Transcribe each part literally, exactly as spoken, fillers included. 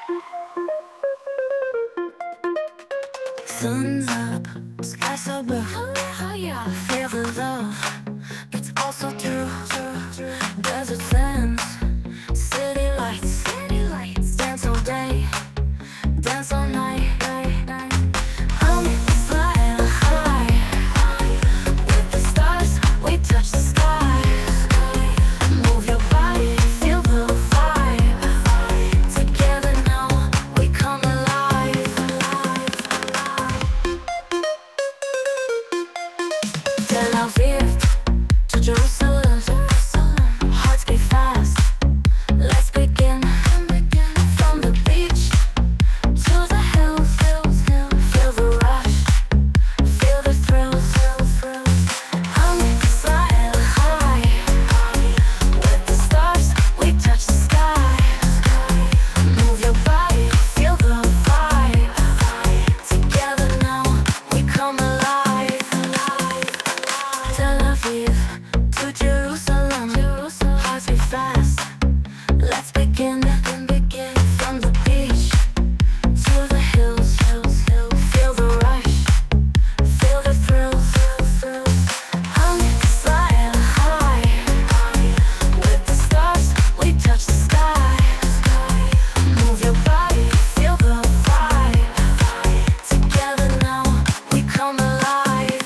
Sun's up, sky so blue. Feel the love, it's also true. Desert sands, city lights, dance all day, dance all night. I'm flying high, with the stars, we touch the sky. Move your body, feel the vibe. Together now, we come alive. Tel Aviv to Jerusalem, hearts beat fast. Let's begin. From the beach to the hills, feel the rush, feel the thrills. I'm flying high, with the stars, we touch the sky. Move your body, feel the vibe. Together now, we come alive. Tel Aviv to Jerusalem, hearts beat fast. Let's begin. From the beach to the hills, feel the rush, feel the thrills. I'm flying high, with the stars, we touch the sky. Move your body, feel the vibe. Together now, we come alive.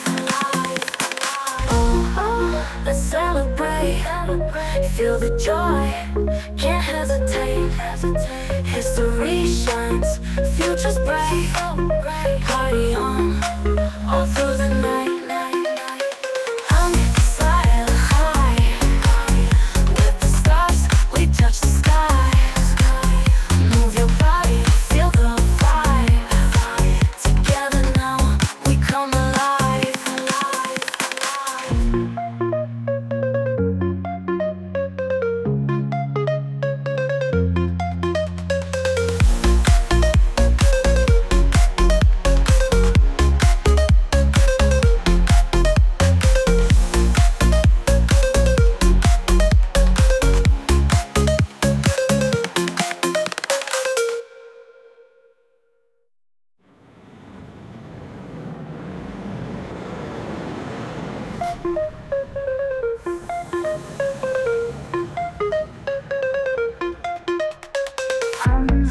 Oh, oh, let's celebrate. Feel the joy, can't hesitate. History shines, future's bright. Party on, all through the night. I'm flying high, with the stars, we touch the sky. Move your body, feel the vibe. Together now, we come alive. I'm